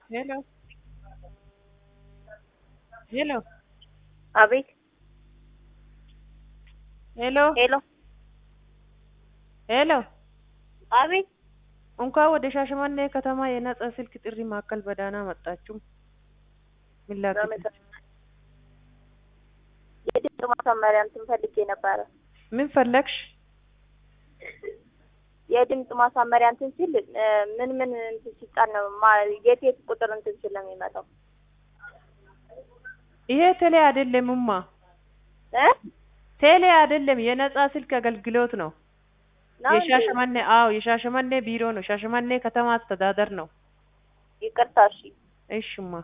Hello, hello, አቤት hello, ሄሎ hello. አቤት እንኳን ወደ ሻሸመኔ ከተማ የነጻ ስልክ ጥሪ ማዕከል በደህና መጣችሁ። ምን ላግዝ? በመሰ የድምፅ ማሳመሪያ እንትን ፈልጌ ነበረ። ምን ፈለግሽ? የድምፅ ማሳመሪያ እንትን ሲል ምን ምን እንትን ሲጫን ነው የት ቁጥር እንትን ሲል ነው የሚመጣው? ይሄ ቴሌ አይደለምማ። እ ቴሌ አይደለም፣ የነጻ ስልክ አገልግሎት ነው። ነው እንዴ? የሻሸመኔ ቢሮ ነው። ሻሸመኔ ከተማ አስተዳደር ነው። ይቅርታ እሺ። እሽማ